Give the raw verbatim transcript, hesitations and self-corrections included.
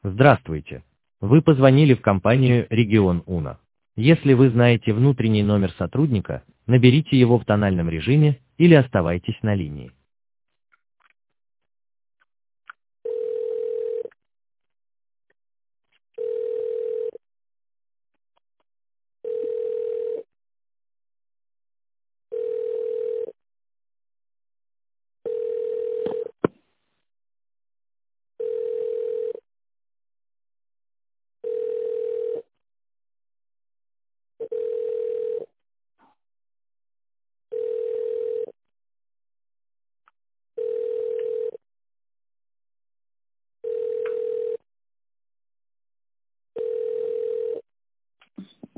Здравствуйте. Вы позвонили в компанию «Регион Уна». Если вы знаете внутренний номер сотрудника, наберите его в тональном режиме или оставайтесь на линии.